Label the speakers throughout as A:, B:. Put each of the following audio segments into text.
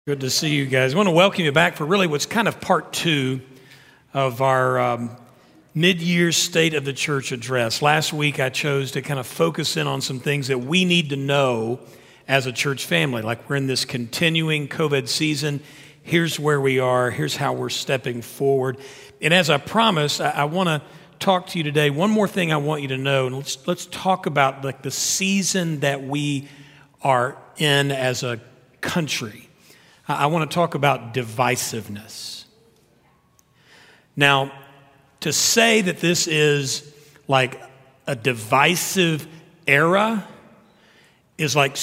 A: Good to see you guys. I want to welcome you back for really what's kind of part two of our mid-year State of the Church address. Last week I chose to kind of focus in on some things that we need to know as a church family. Like we're in this continuing COVID season. Here's where we are. Here's how we're stepping forward. And as I promised, I want to talk to you today. One more thing I want you to know, and let's talk about like the season that we are in as a country. I want to talk about divisiveness. Now, to say that this is like a divisive era is like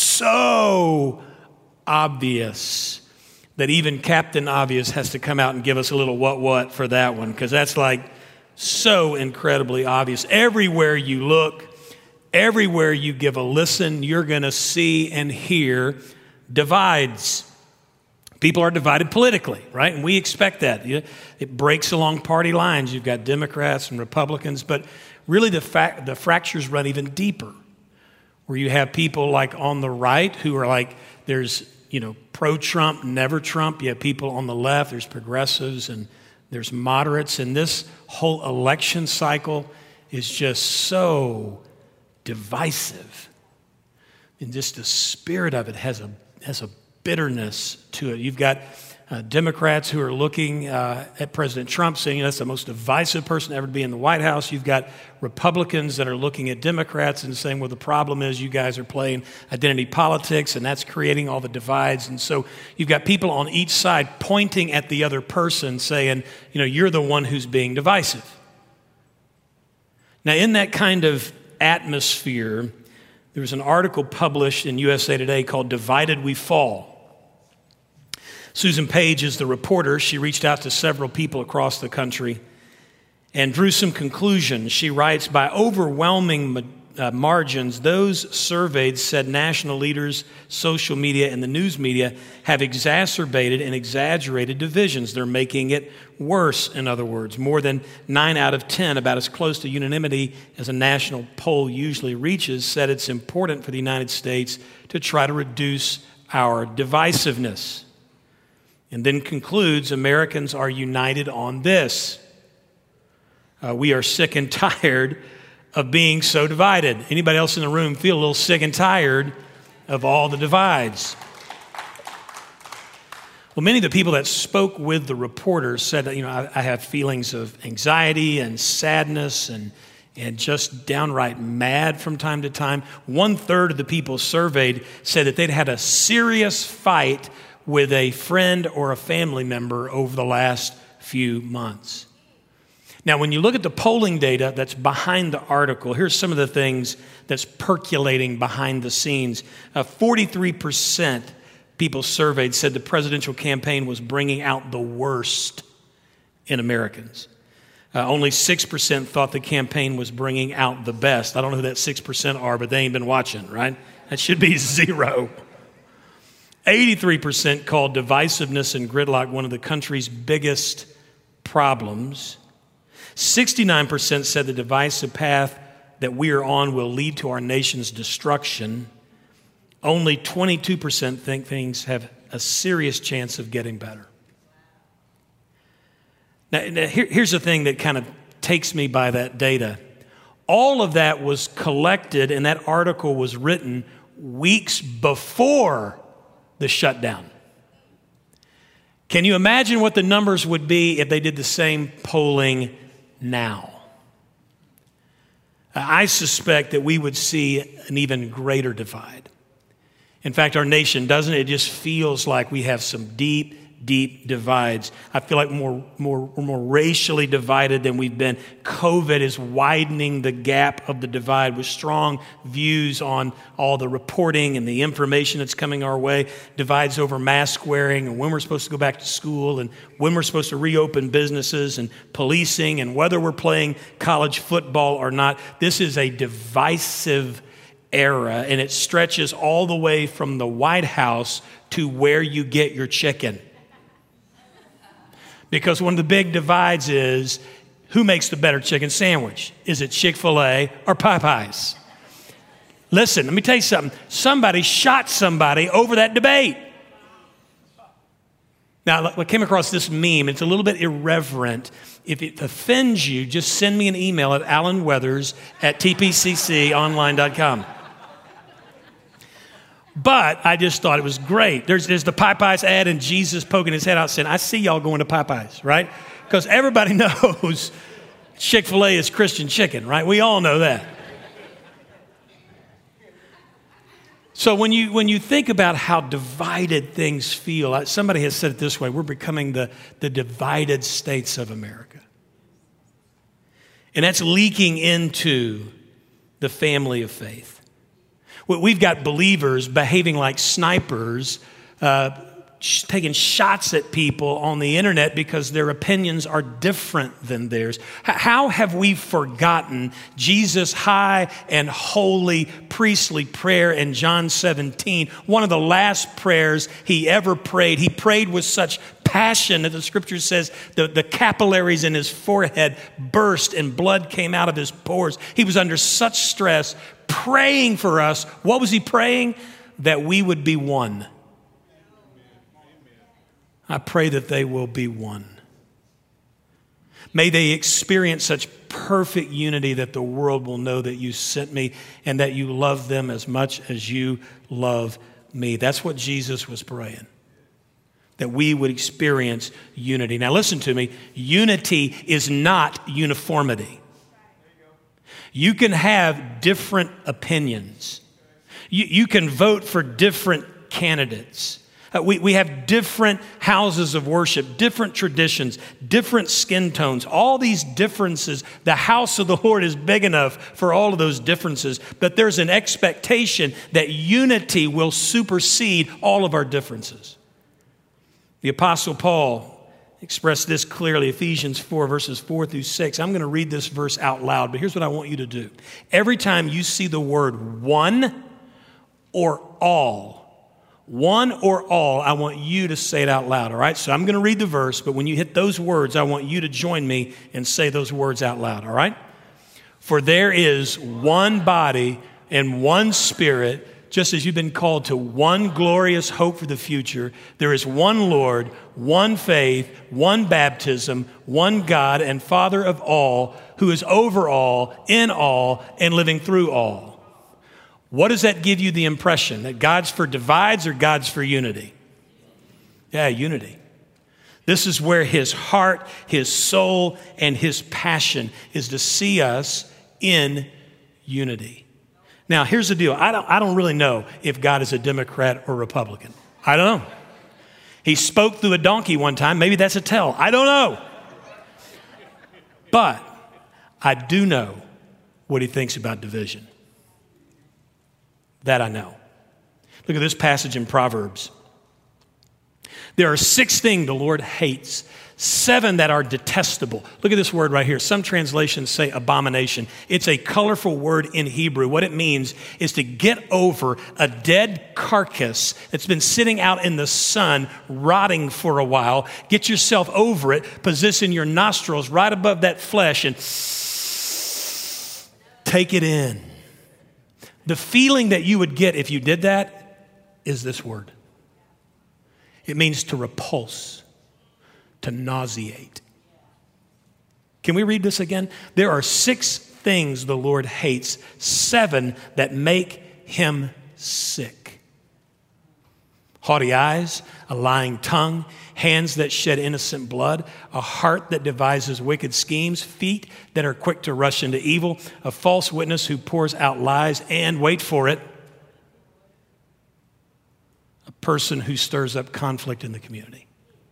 A: so obvious that even Captain Obvious has to come out and give us a little what for that one, because that's like so incredibly obvious. Everywhere you look, everywhere you give a listen, you're going to see and hear divides. People are divided politically, right? And we expect that. It breaks along party lines. You've got Democrats and Republicans, but really the fractures run even deeper, where you have people like on the right who are like, there's, pro-Trump, never Trump. You have people on the left, there's progressives and there's moderates. And this whole election cycle is just so divisive. And just the spirit of it has a bitterness to it. You've got Democrats who are looking at President Trump saying that's the most divisive person ever to be in the White House. You've got Republicans that are looking at Democrats and saying, well, the problem is you guys are playing identity politics and that's creating all the divides. And so you've got people on each side pointing at the other person saying, you're the one who's being divisive. Now, in that kind of atmosphere, there was an article published in USA Today called Divided We Fall. Susan Page is the reporter. She reached out to several people across the country and drew some conclusions. She writes, by overwhelming margins, those surveyed said national leaders, social media, and the news media have exacerbated and exaggerated divisions. They're making it worse, in other words. More than 9 out of 10, about as close to unanimity as a national poll usually reaches, said it's important for the United States to try to reduce our divisiveness. And then concludes, Americans are united on this. We are sick and tired of being so divided. Anybody else in the room feel a little sick and tired of all the divides? Well, many of the people that spoke with the reporters said that, I have feelings of anxiety and sadness and just downright mad from time to time. 1/3 of the people surveyed said that they'd had a serious fight with a friend or a family member over the last few months. Now, when you look at the polling data that's behind the article, here's some of the things that's percolating behind the scenes. 43% people surveyed said the presidential campaign was bringing out the worst in Americans. Only 6% thought the campaign was bringing out the best. I don't know who that 6% are, but they ain't been watching, right? That should be 0. 83% called divisiveness and gridlock one of the country's biggest problems. 69% said the divisive path that we are on will lead to our nation's destruction. Only 22% think things have a serious chance of getting better. Now here's the thing that kind of takes me by that data. All of that was collected, and that article was written weeks before the shutdown. Can you imagine what the numbers would be if they did the same polling now? I suspect that we would see an even greater divide. In fact, our nation, doesn't it? It just feels like we have some deep divides. I feel like we're more racially divided than we've been. COVID is widening the gap of the divide with strong views on all the reporting and the information that's coming our way. Divides over mask wearing and when we're supposed to go back to school and when we're supposed to reopen businesses and policing and whether we're playing college football or not. This is a divisive era, and it stretches all the way from the White House to where you get your chicken. Because one of the big divides is who makes the better chicken sandwich? Is it Chick-fil-A or Popeyes? Listen, let me tell you something. Somebody shot somebody over that debate. Now, I came across this meme. It's a little bit irreverent. If it offends you, just send me an email at alanweathers@tpcconline.com. But I just thought it was great. There's the Popeyes ad and Jesus poking his head out saying, I see y'all going to Popeyes, right? Because everybody knows Chick-fil-A is Christian chicken, right? We all know that. So when you think about how divided things feel, somebody has said it this way, we're becoming the divided states of America. And that's leaking into the family of faith. We've got believers behaving like snipers, taking shots at people on the internet because their opinions are different than theirs. How have we forgotten Jesus' high and holy priestly prayer in John 17? One of the last prayers he ever prayed. He prayed with such passion that the scripture says the capillaries in his forehead burst and blood came out of his pores. He was under such stress praying for us. What was he praying? That we would be one. I pray that they will be one. May they experience such perfect unity that the world will know that you sent me and that you love them as much as you love me. That's what Jesus was praying, that we would experience unity. Now listen to me, unity is not uniformity. You can have different opinions. You can vote for different candidates. We have different houses of worship, different traditions, different skin tones, all these differences. The house of the Lord is big enough for all of those differences, but there's an expectation that unity will supersede all of our differences. The Apostle Paul expressed this clearly, Ephesians 4, verses 4 through 6. I'm going to read this verse out loud, but here's what I want you to do. Every time you see the word one or all, I want you to say it out loud, all right? So I'm going to read the verse, but when you hit those words, I want you to join me and say those words out loud, all right? For there is one body and one Spirit, just as you've been called to one glorious hope for the future. There is one Lord, one faith, one baptism, one God and Father of all, who is over all, in all, and living through all. What does that give you the impression? That God's for divides or God's for unity? Yeah, unity. This is where his heart, his soul, and his passion is to see us in unity. Now, here's the deal. I don't really know if God is a Democrat or Republican. I don't know. He spoke through a donkey one time. Maybe that's a tell. I don't know. But I do know what he thinks about division. That I know. Look at this passage in Proverbs. There are 6 things the Lord hates, 7 that are detestable. Look at this word right here. Some translations say abomination. It's a colorful word in Hebrew. What it means is to get over a dead carcass that's been sitting out in the sun, rotting for a while. Get yourself over it. Position your nostrils right above that flesh and take it in. The feeling that you would get if you did that is this word. It means to repulse, to nauseate. Can we read this again? There are 6 things the Lord hates, 7 that make him sick. Haughty eyes, a lying tongue, hands that shed innocent blood, a heart that devises wicked schemes, feet that are quick to rush into evil, a false witness who pours out lies, and, wait for it, a person who stirs up conflict in the community.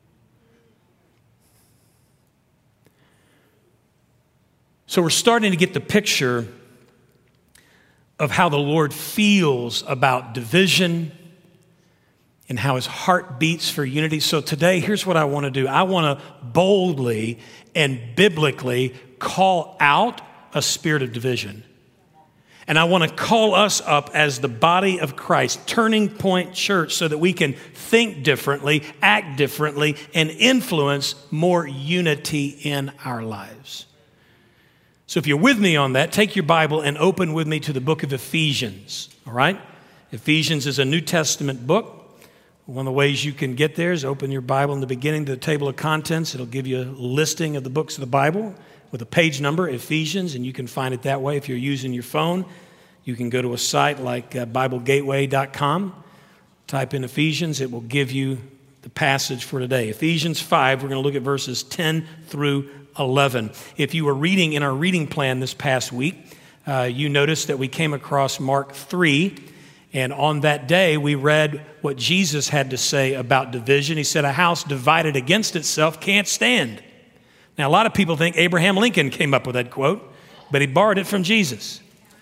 A: So we're starting to get the picture of how the Lord feels about division and how his heart beats for unity. So today, here's what I want to do. I want to boldly and biblically call out a spirit of division. And I want to call us up as the body of Christ, Turning Point Church, so that we can think differently, act differently, and influence more unity in our lives. So if you're with me on that, take your Bible and open with me to the book of Ephesians, all right? Ephesians is a New Testament book. One of the ways you can get there is open your Bible in the beginning to the table of contents. It'll give you a listing of the books of the Bible with a page number, Ephesians, and you can find it that way. If you're using your phone, you can go to a site like BibleGateway.com, type in Ephesians. It will give you the passage for today. Ephesians 5, we're going to look at verses 10 through 11. If you were reading in our reading plan this past week, you noticed that we came across Mark 3. And on that day, we read what Jesus had to say about division. He said, a house divided against itself can't stand. Now, a lot of people think Abraham Lincoln came up with that quote, but he borrowed it from Jesus.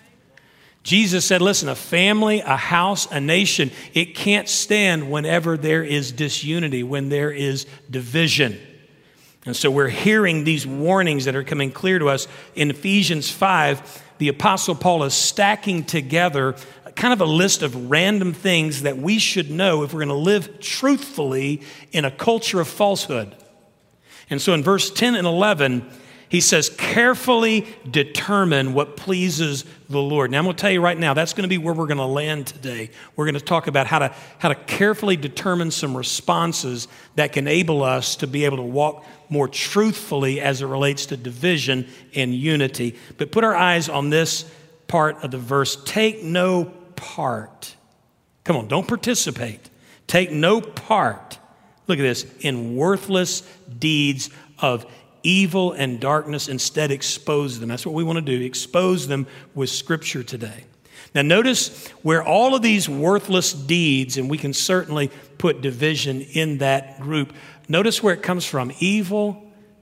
A: Jesus said, listen, a family, a house, a nation, it can't stand whenever there is disunity, when there is division. And so we're hearing these warnings that are coming clear to us. In Ephesians 5, the Apostle Paul is stacking together kind of a list of random things that we should know if we're going to live truthfully in a culture of falsehood. And so in verse 10 and 11, he says, carefully determine what pleases the Lord. Now, I'm going to tell you right now, that's going to be where we're going to land today. We're going to talk about how to carefully determine some responses that can enable us to be able to walk more truthfully as it relates to division and unity. But put our eyes on this part of the verse. Take no part. Come on, don't participate. Take no part. Look at this. In worthless deeds of evil and darkness. Instead, expose them. That's what we want to do. Expose them with Scripture today. Now, notice where all of these worthless deeds, and we can certainly put division in that group. Notice where it comes from. Evil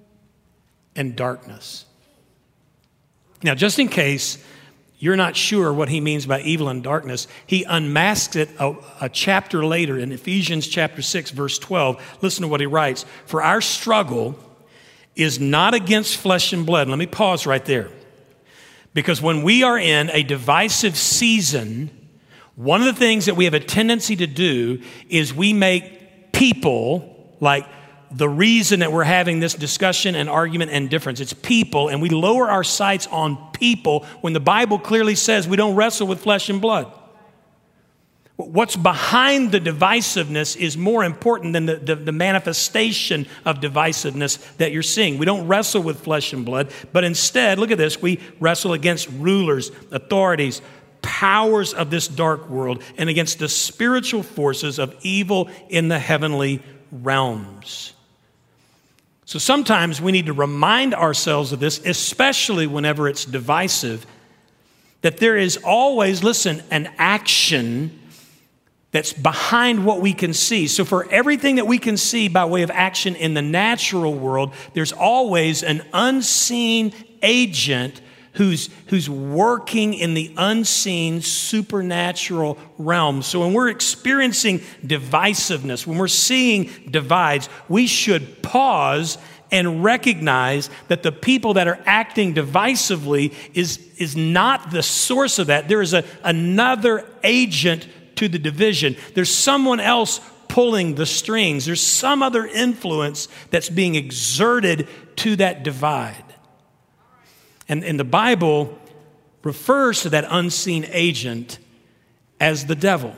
A: and darkness. Now, just in case you're not sure what he means by evil and darkness, he unmasks it a chapter later in Ephesians chapter 6, verse 12. Listen to what he writes. For our struggle is not against flesh and blood. Let me pause right there. Because when we are in a divisive season, one of the things that we have a tendency to do is we make people like the reason that we're having this discussion and argument and difference. It's people, and we lower our sights on people when the Bible clearly says we don't wrestle with flesh and blood. What's behind the divisiveness is more important than the manifestation of divisiveness that you're seeing. We don't wrestle with flesh and blood, but instead, look at this, we wrestle against rulers, authorities, powers of this dark world, and against the spiritual forces of evil in the heavenly realms. So sometimes we need to remind ourselves of this, especially whenever it's divisive, that there is always, listen, an action that's behind what we can see. So for everything that we can see by way of action in the natural world, there's always an unseen agent who's working in the unseen supernatural realm. So when we're experiencing divisiveness, when we're seeing divides, we should pause and recognize that the people that are acting divisively is not the source of that. There is another agent to the division. There's someone else pulling the strings. There's some other influence that's being exerted to that divide. And the Bible refers to that unseen agent as the devil.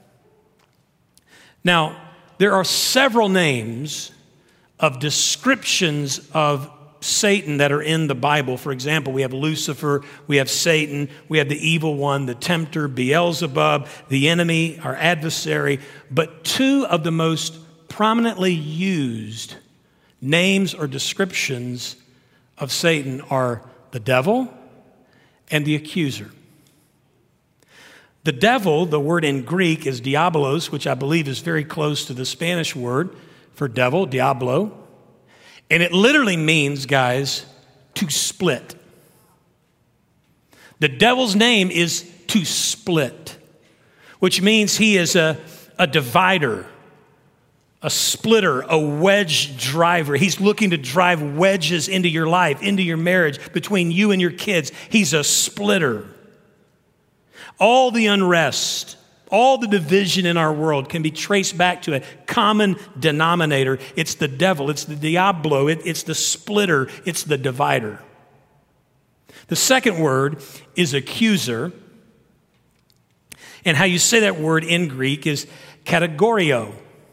A: Now, there are several names of descriptions of Satan that are in the Bible. For example, we have Lucifer, we have Satan, we have the evil one, the tempter, Beelzebub, the enemy, our adversary. But two of the most prominently used names or descriptions of Satan are the devil and the accuser. The devil, the word in Greek is diabolos, which I believe is very close to the Spanish word for devil, diablo. And it literally means, guys, to split. The devil's name is to split, which means he is a divider, a splitter, a wedge driver. He's looking to drive wedges into your life, into your marriage, between you and your kids. He's a splitter. All the unrest, all the division in our world can be traced back to a common denominator. It's the devil, it's the diablo, it's the splitter, it's the divider. The second word is accuser. And how you say that word in Greek is kategorio.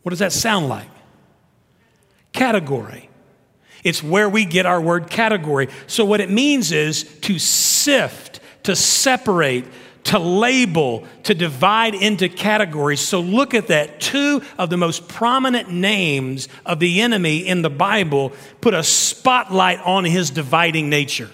A: What does that sound like? Category. It's where we get our word category. So what it means is to sift, to separate, to label, to divide into categories. So look at that. Two of the most prominent names of the enemy in the Bible put a spotlight on his dividing nature.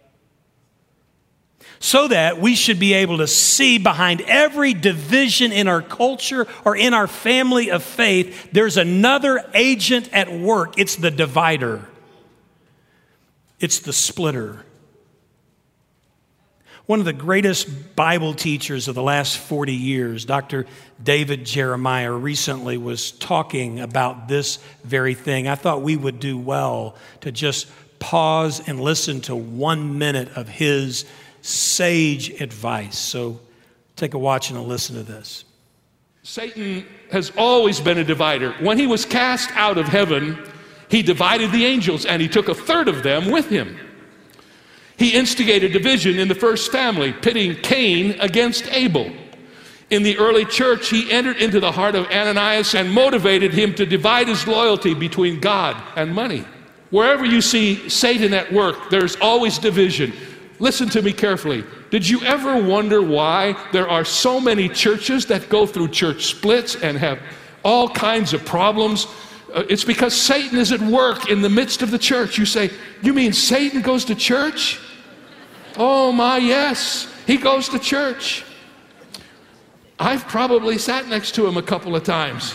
A: So that we should be able to see behind every division in our culture or in our family of faith, there's another agent at work. It's the divider. It's the splitter. One of the greatest Bible teachers of the last 40 years, Dr. David Jeremiah, recently was talking about this very thing. I thought we would do well to just pause and listen to 1 minute of his sage advice. So take a watch and a listen to this.
B: Satan has always been a divider. When he was cast out of heaven, he divided the angels and he took a third of them with him. He instigated division in the first family, pitting Cain against Abel. In the early church, he entered into the heart of Ananias and motivated him to divide his loyalty between God and money. Wherever you see Satan at work, there's always division. Listen to me carefully. Did you ever wonder why there are so many churches that go through church splits and have all kinds of problems? It's because Satan is at work in the midst of the church. You say, you mean Satan goes to church? Oh my, yes, he goes to church. I've probably sat next to him a couple of times.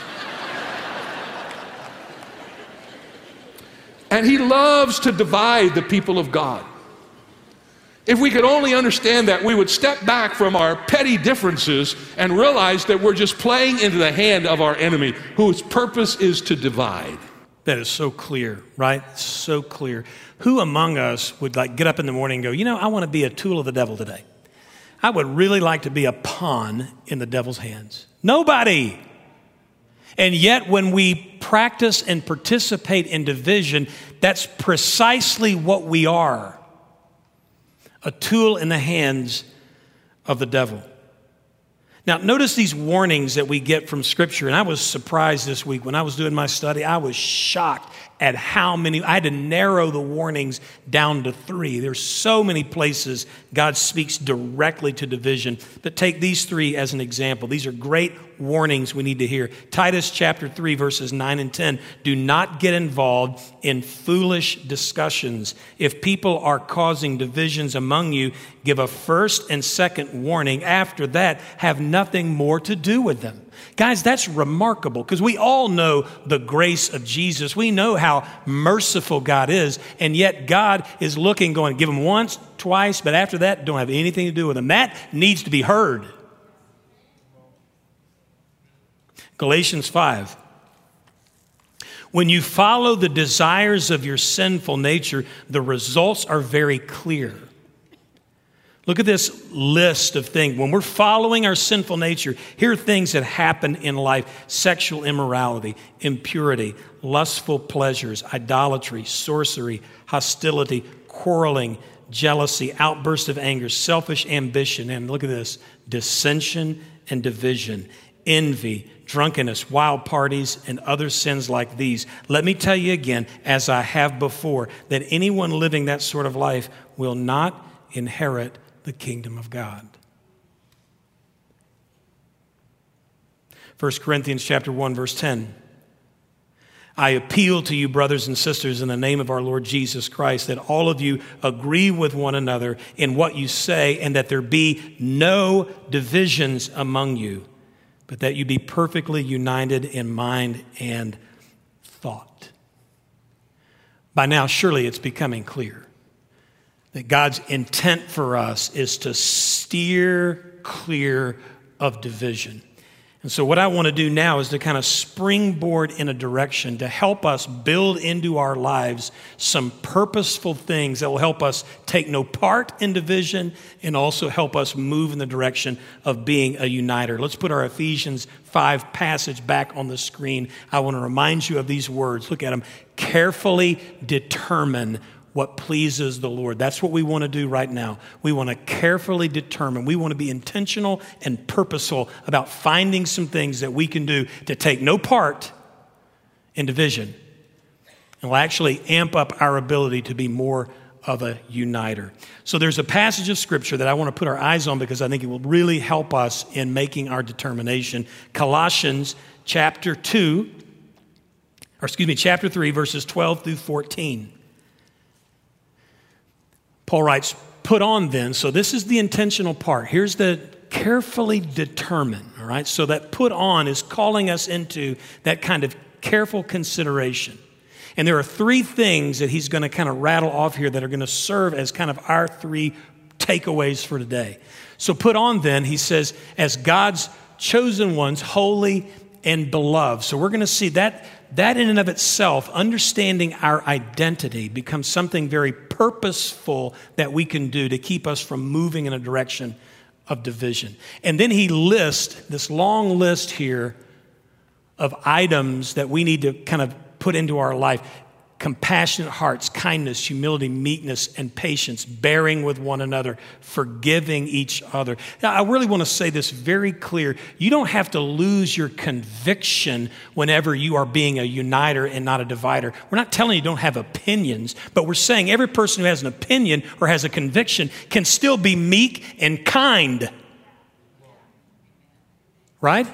B: And he loves to divide the people of God. If we could only understand that, we would step back from our petty differences and realize that we're just playing into the hand of our enemy, whose purpose is to divide.
A: That is so clear, right? So clear. Who among us would get up in the morning and go, you know, I want to be a tool of the devil today. I would really like to be a pawn in the devil's hands. Nobody. And yet when we practice and participate in division, that's precisely what we are. A tool in the hands of the devil. Now, notice these warnings that we get from Scripture. And I was surprised this week when I was doing my study. I was shocked at how many. I had to narrow the warnings down to 3. There's so many places God speaks directly to division. But take these 3 as an example. These are great warnings we need to hear. Titus chapter 3, verses 9 and 10. Do not get involved in foolish discussions. If people are causing divisions among you, give a first and second warning. After that, have nothing more to do with them. Guys, that's remarkable because we all know the grace of Jesus. We know how merciful God is, and yet God is looking, going, give them once, twice, but after that, don't have anything to do with them. That needs to be heard. Galatians 5. When you follow the desires of your sinful nature, the results are very clear. Look at this list of things. When we're following our sinful nature, here are things that happen in life: sexual immorality, impurity, lustful pleasures, idolatry, sorcery, hostility, quarreling, jealousy, outburst of anger, selfish ambition, and look at this, dissension and division, envy, drunkenness, wild parties, and other sins like these. Let me tell you again, as I have before, that anyone living that sort of life will not inherit the kingdom of God. 1 Corinthians chapter 1, verse 10. I appeal to you, brothers and sisters, in the name of our Lord Jesus Christ, that all of you agree with one another in what you say, and that there be no divisions among you, but that you be perfectly united in mind and thought. By now, surely it's becoming clear that God's intent for us is to steer clear of division. And so what I want to do now is to kind of springboard in a direction to help us build into our lives some purposeful things that will help us take no part in division and also help us move in the direction of being a uniter. Let's put our Ephesians 5 passage back on the screen. I want to remind you of these words. Look at them. Carefully determine what pleases the Lord. That's what we want to do right now. We want to carefully determine. We want to be intentional and purposeful about finding some things that we can do to take no part and division. And will actually amp up our ability to be more of a uniter. So there's a passage of Scripture that I want to put our eyes on because I think it will really help us in making our determination. Colossians chapter 3, verses 12 through 14. Paul writes, put on then, so this is the intentional part. Here's the carefully determine, all right? So that put on is calling us into that kind of careful consideration. And there are three things that he's going to kind of rattle off here that are going to serve as kind of our three takeaways for today. So put on then, he says, as God's chosen ones, holy and beloved. So we're going to see that in and of itself, understanding our identity becomes something very purposeful that we can do to keep us from moving in a direction of division. And then he lists this long list here of items that we need to kind of put into our life. Compassionate hearts, kindness, humility, meekness, and patience, bearing with one another, forgiving each other. Now, I really want to say this very clear. You don't have to lose your conviction whenever you are being a uniter and not a divider. We're not telling you don't have opinions, but we're saying every person who has an opinion or has a conviction can still be meek and kind. Right?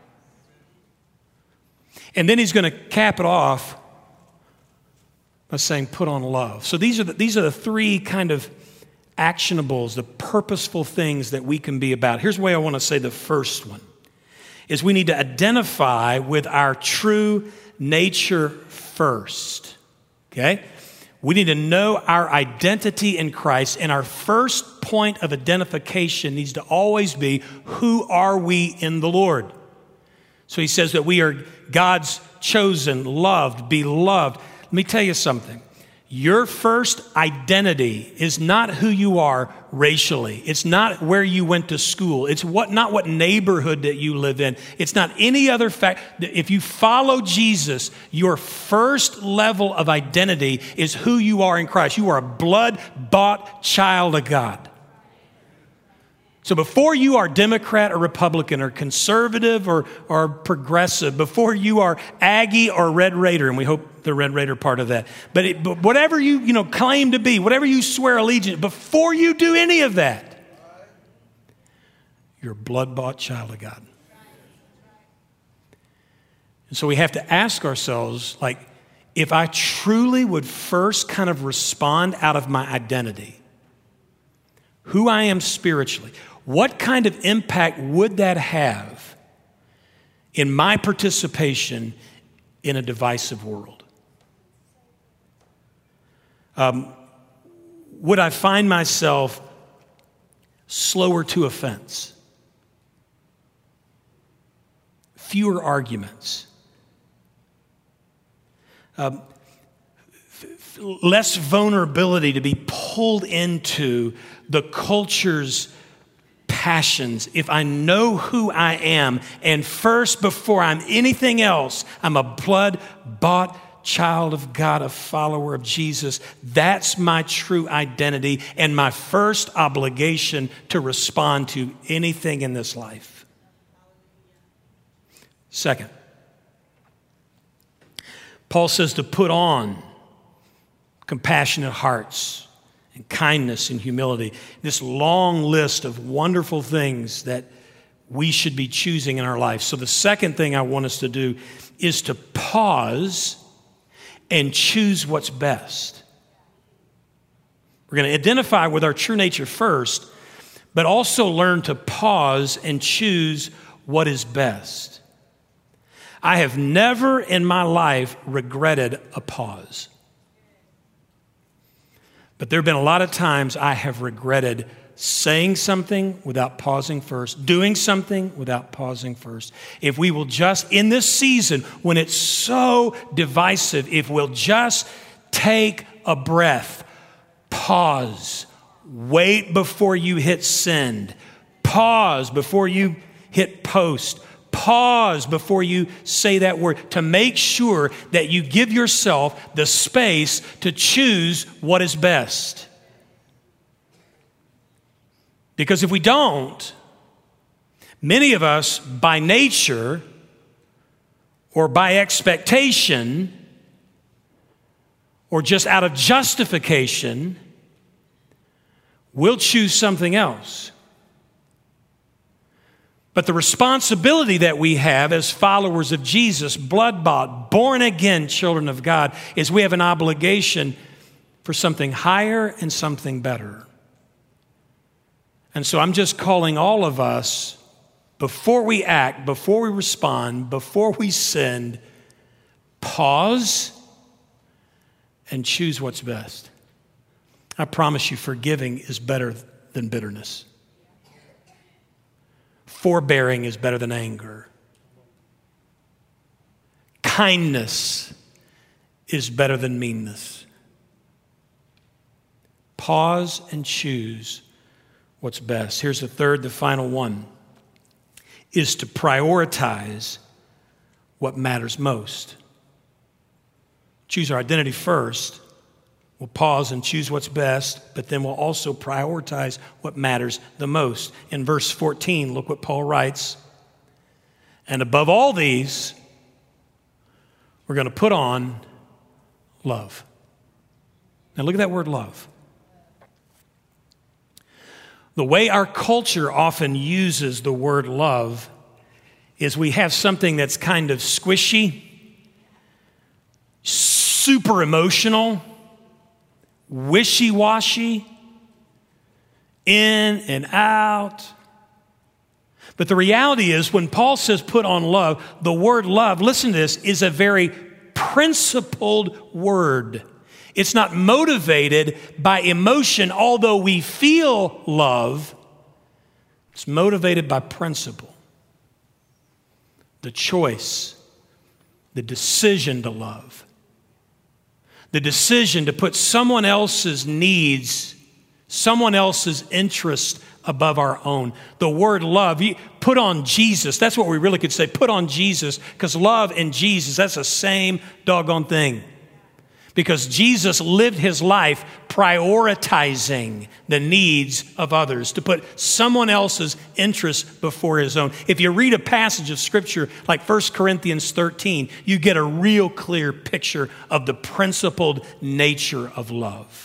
A: And then he's going to cap it off by saying, put on love. So these are the three kind of actionables, the purposeful things that we can be about. Here's the way I want to say the first one, is we need to identify with our true nature first, okay? We need to know our identity in Christ, and our first point of identification needs to always be, who are we in the Lord? So he says that we are God's chosen, loved, beloved. Let me tell you something. Your first identity is not who you are racially. It's not where you went to school. It's not what neighborhood that you live in. It's not any other fact. If you follow Jesus, your first level of identity is who you are in Christ. You are a blood-bought child of God. So before you are Democrat or Republican or conservative or progressive, before you are Aggie or Red Raider, and we hope the Red Raider part of that, but whatever you claim to be, whatever you swear allegiance, before you do any of that, you're a blood-bought child of God. And so we have to ask ourselves, like, if I truly would first kind of respond out of my identity, who I am spiritually, what kind of impact would that have in my participation in a divisive world? Would I find myself slower to offense? Fewer arguments? Less vulnerability to be pulled into the culture's passions if I know who I am, and first, before I'm anything else, I'm a blood-bought child of God, a follower of Jesus. That's my true identity and my first obligation to respond to anything in this life. Second, Paul says to put on compassionate hearts and kindness and humility. This long list of wonderful things that we should be choosing in our life. So the second thing I want us to do is to pause and choose what's best. We're going to identify with our true nature first, but also learn to pause and choose what is best. I have never in my life regretted a pause. But there have been a lot of times I have regretted saying something without pausing first, doing something without pausing first. If we will just, in this season, when it's so divisive, if we'll just take a breath, pause, wait before you hit send, pause before you hit post, pause before you say that word, to make sure that you give yourself the space to choose what is best. Because if we don't, many of us by nature or by expectation, or just out of justification, we'll choose something else. But the responsibility that we have as followers of Jesus, blood-bought, born-again children of God, is we have an obligation for something higher and something better. And so I'm just calling all of us, before we act, before we respond, before we sin, pause and choose what's best. I promise you, forgiving is better than bitterness. Forbearing is better than anger. Kindness is better than meanness. Pause and choose what's best. Here's the third, the final one, is to prioritize what matters most. Choose our identity first. We'll pause and choose what's best, but then we'll also prioritize what matters the most. In verse 14, look what Paul writes. And above all these, we're going to put on love. Now look at that word love. The way our culture often uses the word love is we have something that's kind of squishy, super emotional, wishy-washy, in and out. But the reality is, when Paul says put on love, the word love, listen to this, is a very principled word. It's not motivated by emotion, although we feel love. It's motivated by principle. The choice, the decision to love. The decision to put someone else's needs, someone else's interest above our own. The word love, put on Jesus. That's what we really could say. Put on Jesus, because love and Jesus, that's the same doggone thing. Because Jesus lived his life prioritizing the needs of others, to put someone else's interest before his own. If you read a passage of Scripture like 1 Corinthians 13, you get a real clear picture of the principled nature of love.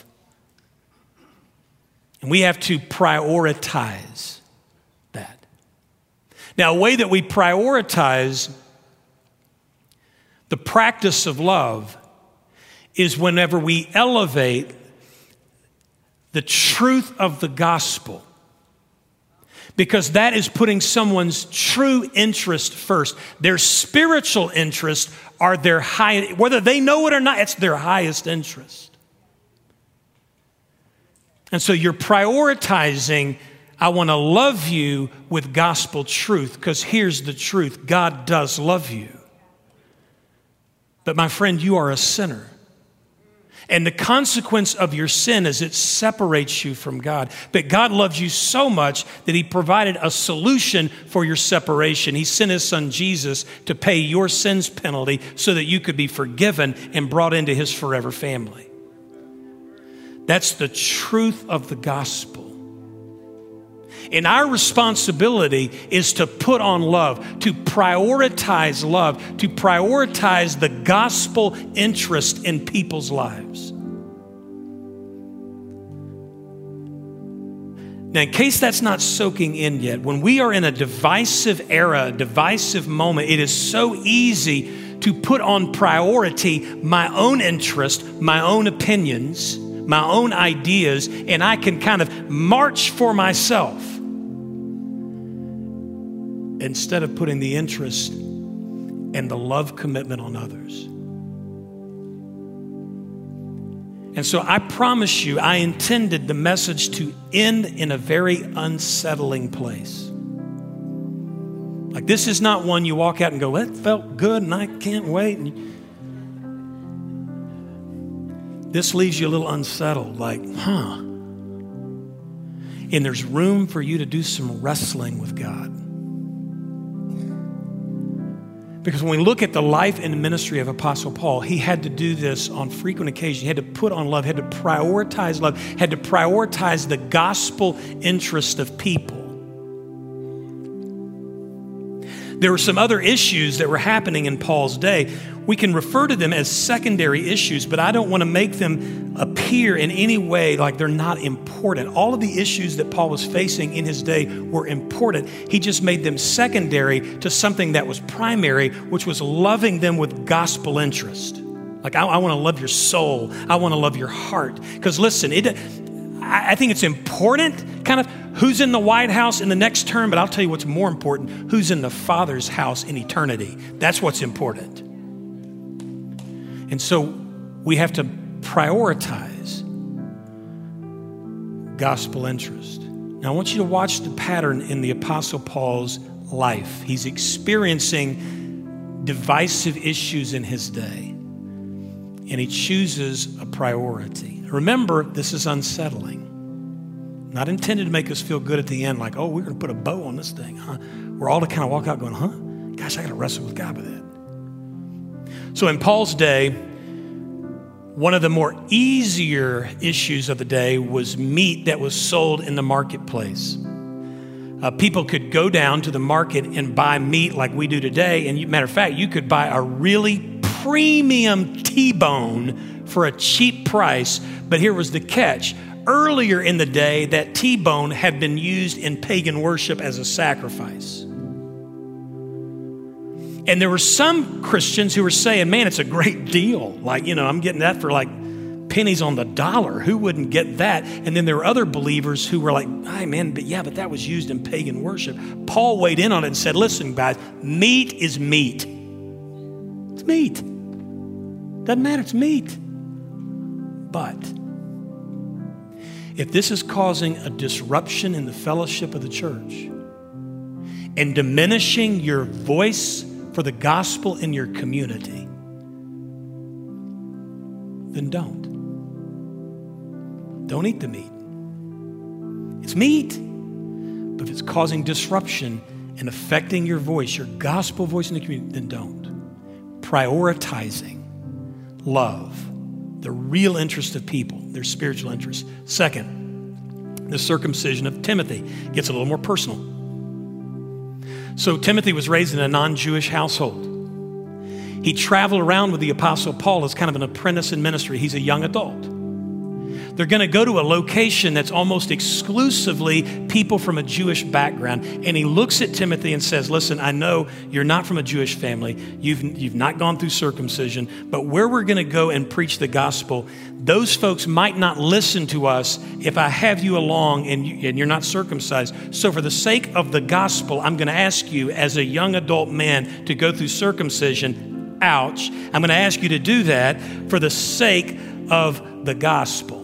A: And we have to prioritize that. Now, a way that we prioritize the practice of love is whenever we elevate the truth of the gospel, because that is putting someone's true interest first. Their spiritual interests are their highest, whether they know it or not, it's their highest interest. And so you're prioritizing, I want to love you with gospel truth, because here's the truth: God does love you. But my friend, you are a sinner. And the consequence of your sin is it separates you from God. But God loves you so much that he provided a solution for your separation. He sent his son Jesus to pay your sin's penalty so that you could be forgiven and brought into his forever family. That's the truth of the gospel. And our responsibility is to put on love, to prioritize love, to prioritize the gospel interest in people's lives. Now, in case that's not soaking in yet, when we are in a divisive era, a divisive moment, it is so easy to put on priority my own interest, my own opinions, my own ideas, and I can kind of march for myself instead of putting the interest and the love commitment on others. And so I promise you, I intended the message to end in a very unsettling place. Like, this is not one you walk out and go, that felt good and I can't wait. This leaves you a little unsettled, like, And there's room for you to do some wrestling with God. Because when we look at the life and ministry of Apostle Paul, he had to do this on frequent occasions. He had to put on love, had to prioritize love, had to prioritize the gospel interest of people. There were some other issues that were happening in Paul's day. We can refer to them as secondary issues, but I don't want to make them appear in any way like they're not important. All of the issues that Paul was facing in his day were important. He just made them secondary to something that was primary, which was loving them with gospel interest. Like, I want to love your soul. I want to love your heart. Because listen, I think it's important, kind of, who's in the White House in the next term, but I'll tell you what's more important, who's in the Father's house in eternity. That's what's important. And so we have to prioritize gospel interest. Now I want you to watch the pattern in the Apostle Paul's life. He's experiencing divisive issues in his day, and he chooses a priority. Remember, this is unsettling. Not intended to make us feel good at the end, like, oh, we're going to put a bow on this thing, huh? We're all to kind of walk out going, huh? Gosh, I got to wrestle with God with that. So in Paul's day, one of the more easier issues of the day was meat that was sold in the marketplace. People could go down to the market and buy meat like we do today. And matter of fact, you could buy a really premium T-bone for a cheap price. But here was the catch. Earlier in the day, that T-bone had been used in pagan worship as a sacrifice. And there were some Christians who were saying, man, it's a great deal. Like, I'm getting that for like pennies on the dollar. Who wouldn't get that? And then there were other believers who were like, hey, man, but that was used in pagan worship. Paul weighed in on it and said, listen, guys, meat is meat. It's meat. Doesn't matter, it's meat. But if this is causing a disruption in the fellowship of the church and diminishing your voice for the gospel in your community, then don't. Don't eat the meat. It's meat. But if it's causing disruption and affecting your voice, your gospel voice in the community, then don't. Prioritizing love, the real interest of people, their spiritual interest. Second, the circumcision of Timothy gets a little more personal. So Timothy was raised in a non-Jewish household. He traveled around with the Apostle Paul as kind of an apprentice in ministry. He's a young adult. They're going to go to a location that's almost exclusively people from a Jewish background. And he looks at Timothy and says, listen, I know you're not from a Jewish family. You've not gone through circumcision. But where we're going to go and preach the gospel, those folks might not listen to us if I have you along and you're not circumcised. So for the sake of the gospel, I'm going to ask you as a young adult man to go through circumcision. Ouch. I'm going to ask you to do that for the sake of the gospel.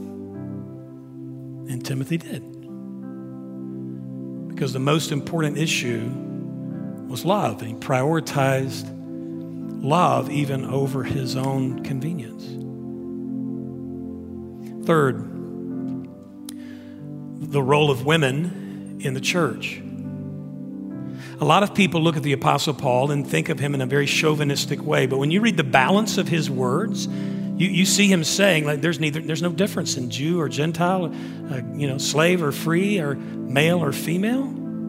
A: And Timothy did. Because the most important issue was love. And he prioritized love even over his own convenience. Third, the role of women in the church. A lot of people look at the Apostle Paul and think of him in a very chauvinistic way. But when you read the balance of his words, you see him saying, like, there's no difference in Jew or Gentile, slave or free, or male or female.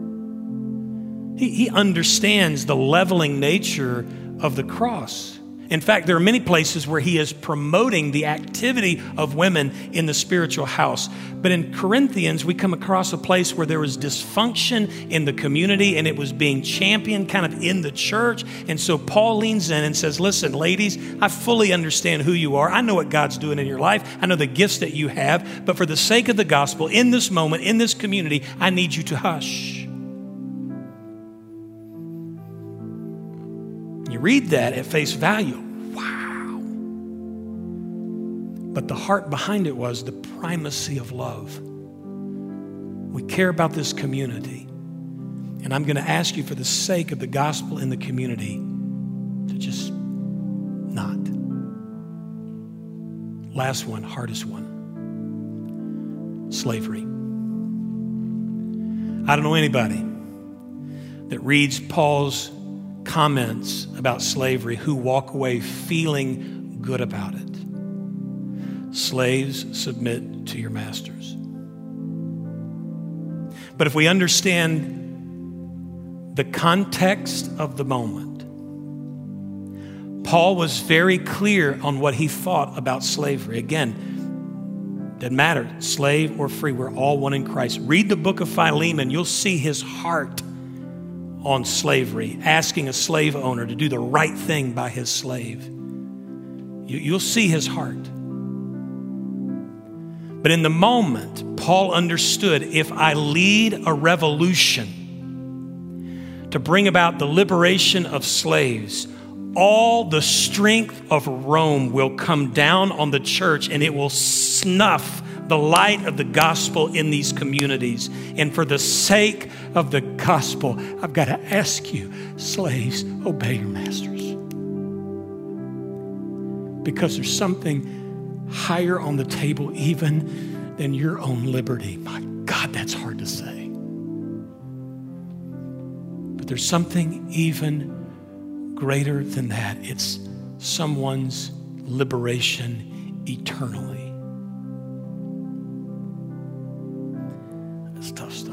A: He understands the leveling nature of the cross. In fact, there are many places where he is promoting the activity of women in the spiritual house. But in Corinthians, we come across a place where there was dysfunction in the community and it was being championed kind of in the church. And so Paul leans in and says, listen, ladies, I fully understand who you are. I know what God's doing in your life. I know the gifts that you have. But for the sake of the gospel, in this moment, in this community, I need you to hush. You read that at face value. Wow. But the heart behind it was the primacy of love. We care about this community. And I'm going to ask you for the sake of the gospel in the community to just not. Last one, hardest one. Slavery. I don't know anybody that reads Paul's comments about slavery who walk away feeling good about it. Slaves, submit to your masters. But if we understand the context of the moment, Paul was very clear on what he thought about slavery. Again, doesn't matter, slave or free, we're all one in Christ. Read the book of Philemon, you'll see his heart on slavery, asking a slave owner to do the right thing by his slave. You'll see his heart. But in the moment, Paul understood, if I lead a revolution to bring about the liberation of slaves, all the strength of Rome will come down on the church and it will snuff the light of the gospel in these communities. And for the sake of the gospel, I've got to ask you, slaves, obey your masters. Because there's something higher on the table even than your own liberty. My God, that's hard to say. But there's something even greater than that. It's someone's liberation eternally. That's tough stuff.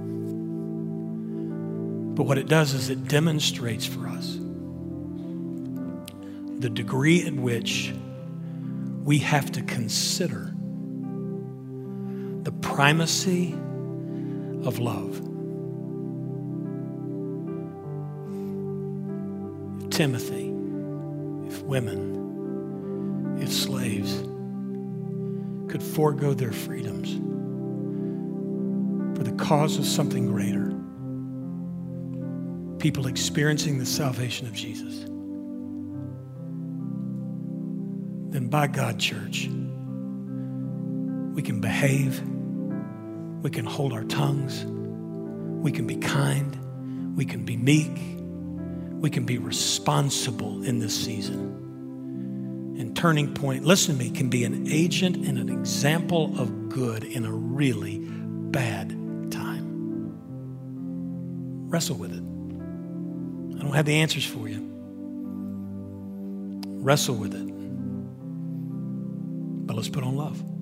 A: But what it does is it demonstrates for us the degree at which we have to consider the primacy of love. If Timothy, if women, if slaves could forego their freedoms for the cause of something greater, people experiencing the salvation of Jesus, then by God, church, we can behave, we can hold our tongues, we can be kind, we can be meek, we can be responsible in this season. And Turning Point, listen to me, can be an agent and an example of good in a really bad time. Wrestle with it. I don't have the answers for you. Wrestle with it. But let's put on love.